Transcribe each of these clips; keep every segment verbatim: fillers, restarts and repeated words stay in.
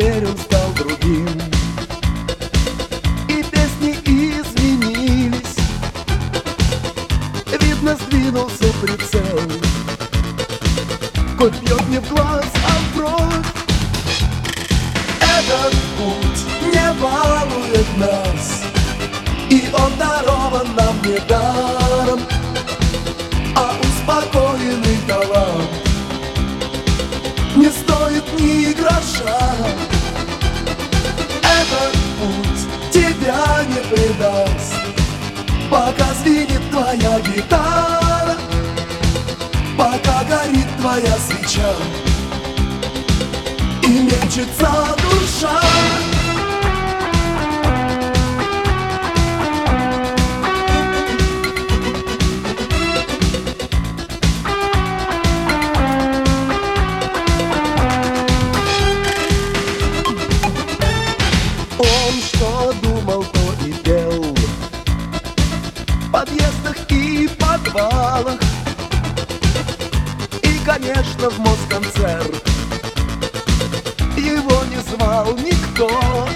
теперь он стал другим. И песни изменились, видно, сдвинулся прицел. Хоть бьет не в глаз, а в бровь. Этот путь не балует нас, и он дарован нам не даром, а успокоенный талант не стоит ни гроша. Этот путь тебя не предаст, пока звенит твоя гитара, пока горит твоя свеча и мечется душа. Он что думал, то и пел в подъездах и подвалах, и, конечно, в Москонцерт его не звал никто.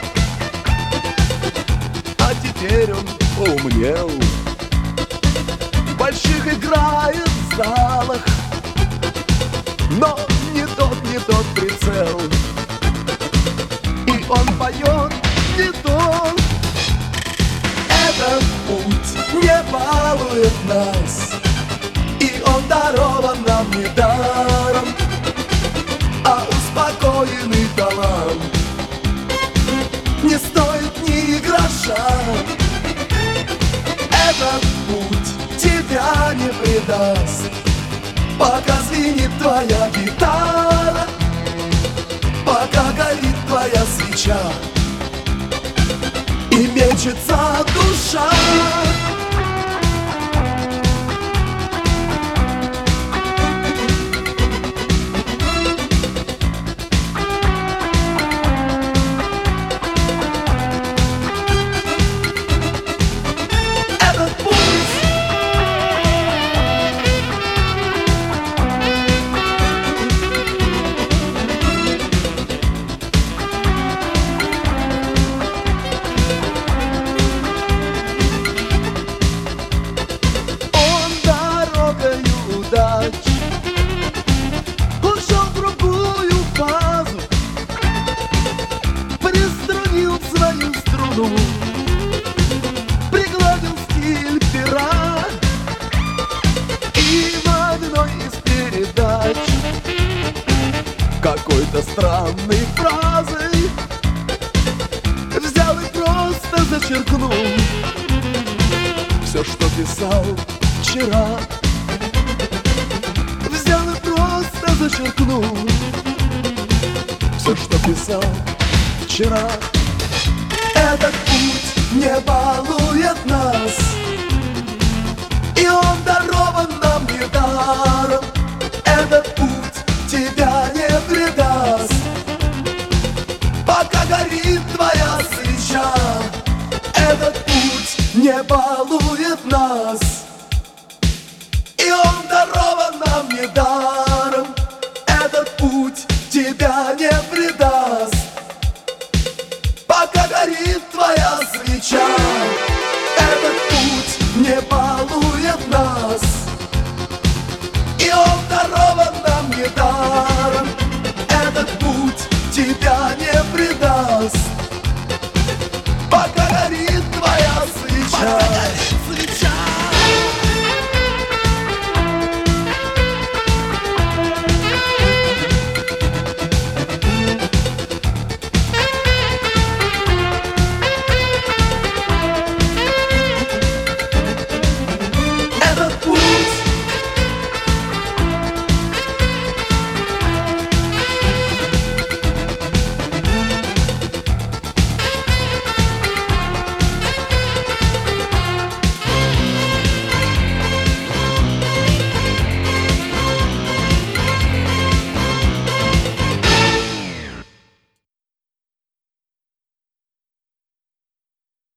А теперь он поумнел, в больших играет в залах, но не тот, не тот прицел, и он поет не то. Этот путь не балует нас, и он дарован нам не даром, а успокоенный талант не стоит ни гроша. Этот путь тебя не предаст, пока звенит твоя гитара, пока горит твоя свеча и мечется душа. Ушел в другую фазу, приструнил свою струну, пригладил стиль пера, и в одной из передач какой-то странной фразой взял и просто зачеркнул все, что писал вчера. Взял и просто зачеркнул все, что писал вчера. Этот путь не балует нас, и он дарован нам не даром. Этот путь тебя не предаст, пока горит твоя свеча. Этот путь не балует нас, и он дарован нам не даром. Этот путь тебя не предаст, пока горит твоя свеча. Этот путь не балует нас, и он дарован нам не даром. Этот путь тебя не предаст,